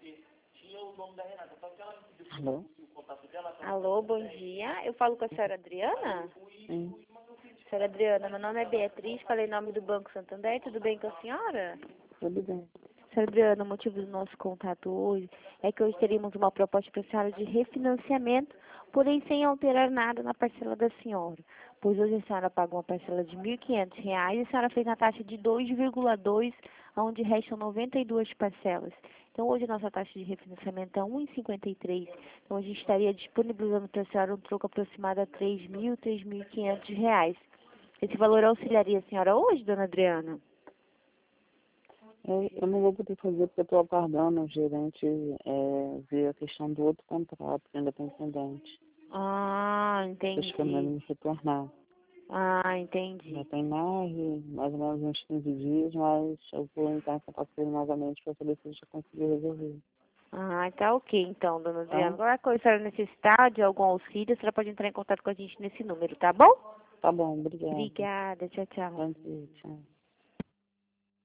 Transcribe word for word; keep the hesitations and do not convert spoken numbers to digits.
Alô? Alô, bom dia. Eu falo com a senhora Adriana? Sim. Senhora Adriana, meu nome é Beatriz, falei em nome do Banco Santander, tudo bem com a senhora? Tudo bem. Senhora Adriana, o motivo do nosso contato hoje é que hoje teríamos uma proposta para a senhora de refinanciamento, porém sem alterar nada na parcela da senhora. Pois hoje a senhora pagou uma parcela de mil e quinhentos reais e a senhora fez na taxa de dois vírgula dois, onde restam noventa e duas parcelas. Então hoje a nossa taxa de refinanciamento é um vírgula cinquenta e três. Então a gente estaria disponibilizando para a senhora um troco aproximado a três mil, três mil e quinhentos reais. Esse valor auxiliaria a senhora hoje, dona Adriana? Eu, eu não vou poder fazer porque eu estou aguardando o gerente é, ver a questão do outro contrato que ainda tem pendente. Ah, Acho que eu não entendi. me retornar. Ah, entendi. Já tem mais, de- mais ou menos uns quinze dias, mas eu vou entrar em contato com ele novamente para saber se ele já conseguiu resolver. Ah, tá ok então, dona Tá? Adriana. Qualquer coisa, se a senhora necessitar de algum auxílio, a senhora pode entrar em contato com a gente nesse número, tá bom? Tá bom, obrigado. Obrigada, tchau, tchau. Bom dia, tchau.